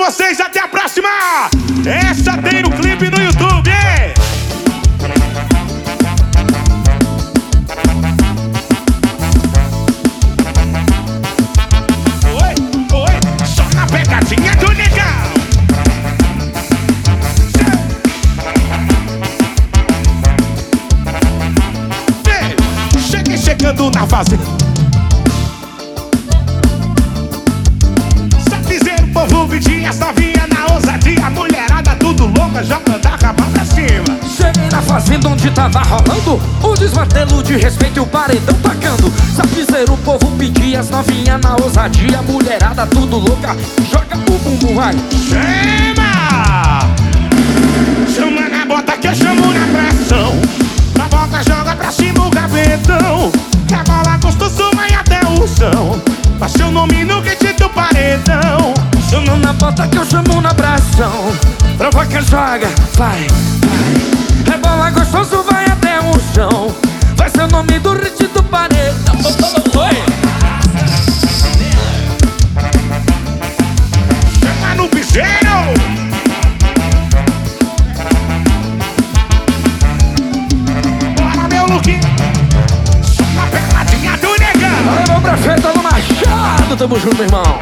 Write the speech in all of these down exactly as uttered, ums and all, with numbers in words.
vocês, até a próxima! Essa tem no clipe no YouTube, hein? Oi, oi, só na pegadinha do negão. Cheguei chegando na fazenda. O povo pedia, as novinha na ousadia, mulherada tudo louca, jogando a raba pra cima. Cheguei na fazenda onde tava rolando o desmantelo de respeito e o paredão tacando. Sapiseiro, o povo pedia, as novinha na ousadia, mulherada tudo louca, joga o bumbum, vai. Chama! Chama na bota que eu chamo na pressão. Na boca joga pra cima o gavetão. Que a bola gostoso vai até o chão. Faz seu nome no kit do paredão. Chama na bota que eu chamo na pressão. Provoca, joga, vai, vai. Rebola gostoso, vai até o chão. Vai ser o nome do hit do paredão. Oi! Chama no piseiro. Bora, meu Luquinho. Chama a peladinha do negão. Valeu, meu prefeito do Machado. Tamo junto, meu irmão.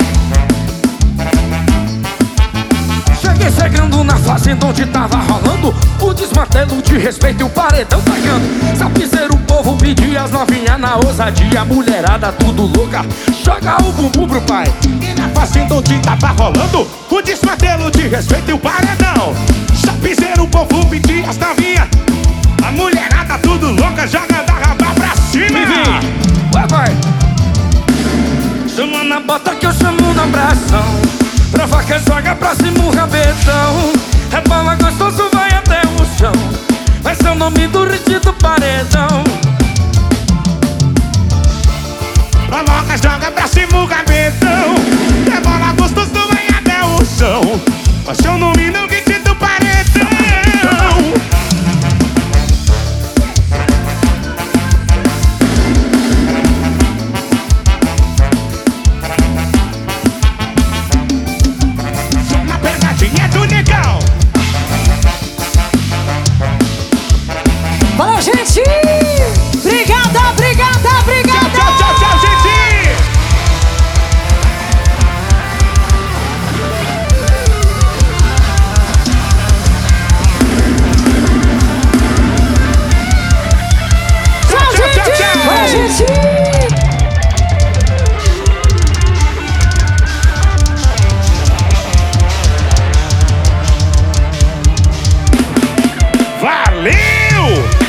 Cheguei chegando na fazenda onde tava rolando o desmantelo de respeito e o paredão tacando. Sapiseiro, o povo pedia, as novinha na ousadia, mulherada tudo louca, joga o bumbum pro pai. E na fazenda onde tava rolando o desmantelo de respeito e o paredão. Sapiseiro, o povo pedia, as novinha, a mulherada tudo louca, joga da raba pra cima. Vai, vai. Chama na bota que eu chamo na pressão. Provoca, joga pra cima o rabetão. Rebola gostoso, vai até o chão. Vai ser o nome do hit do paredão. Provoca, joga pra cima o gavetão. Rebola gostoso, vai até o chão. Vai ser o nome no kit do paredão. Pegadinha do negão. Valeu, gente! Obrigada, obrigada, obrigada! Tchau, tchau, tchau, gente! Tchau, Tchau, tchau, gente! tchau, Valeu, gente! Valeu!